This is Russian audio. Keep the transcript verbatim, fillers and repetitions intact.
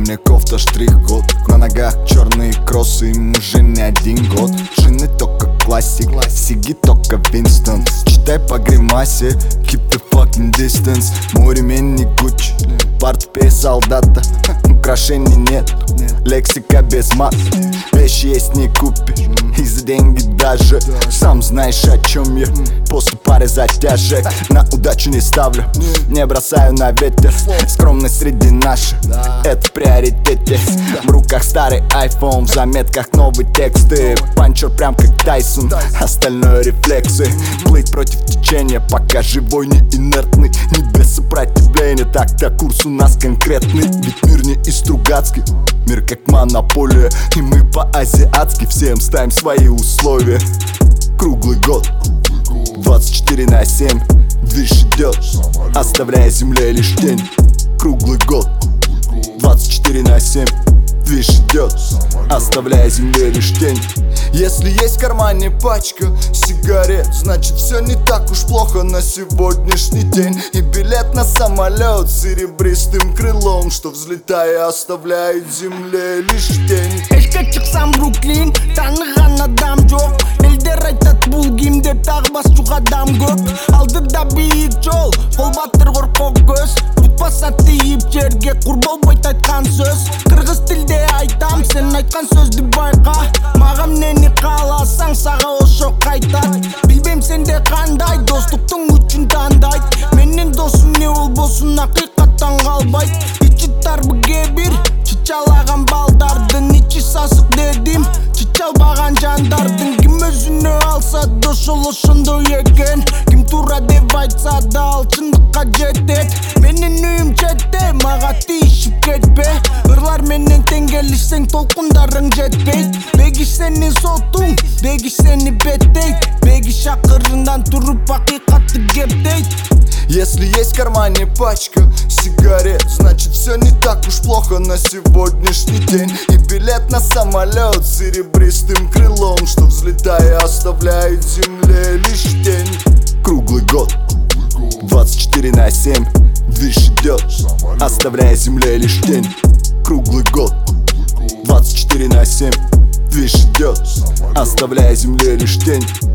мне кофта штрих-код, на ногах черные кроссы, им уже не один год. Джины только классик, сиги только Винстон. Читай по гримасе, keep the fucking distance. Мой ремень не Гуччи, портупей солдата. Украшений нет, лексика без мат. Вещи есть не купишь, и за деньги даже. Сам знаешь, о чем я. После пары затяжек на удачу не ставлю, не бросаю на ветер. Скромность среди наших, это в приоритете. В руках старый айфон, в заметках новые тексты. Панчер прям как Тайсон, остальное рефлексы. Плыть против течения, пока живой не инертный. Не без сопротивления, так-то курс у нас конкретный. Ведь мир не из Стругацких, мир как монополия. И мы по-азиатски всем ставим свои условия. Круглый год, двадцать четыре на семь, движ идет, оставляя земле лишь тень. Круглый год, двадцать четыре на семь, движ идет, оставляя земле лишь тень. Если есть в кармане пачка сигарет, значит все не так уж плохо на сегодняшний день. И билет на самолет с серебристым крылом, что взлетая оставляет земле лишь тень. Кешке чыксам Бруклин, таныган адам жок. Элдер айтат бул ким деп, тагы басчуга адам көп. Алдыда бийик жол, кол батыр коркок көз. Бутпаса тийип жерге, кур болбойт айткан сөз. Кыргыз тилде айтам, сен айткан сөздү байка. Мага эмнени кааласаң, сага ошо кайтат. Билбейм сенде кандай, достуктун үчүн тандайт. Менин досум не болбосун, акыйкаттан калбайт. Ичи тарбы кээ-бир, чычалаган балдардын. Ичи сасык дедим, чычалбаган жандардын. Ким өзүнө алса да ошол ошондой экен. Ким туура деп айтса да ал чындыкка жетет. Менин үйүм четте, мага тийишип кетпе. Ырлар менен тең келишсең, толкундарың жетпейт. Бегиш сенин сотуң, бегиш сени беттейт. Бегиш акырындан туруп акыйкатты кептейт. Если есть в кармане пачка сигарет, значит все не так уж плохо на сегодняшний день. И билет на самолет с серебристым крылом, что взлетая оставляет земле лишь тень. Круглый год, двадцать четыре на семь, движ идет, оставляя земле лишь тень. Круглый год, двадцать четыре на семь, движ идет, оставляя земле лишь тень.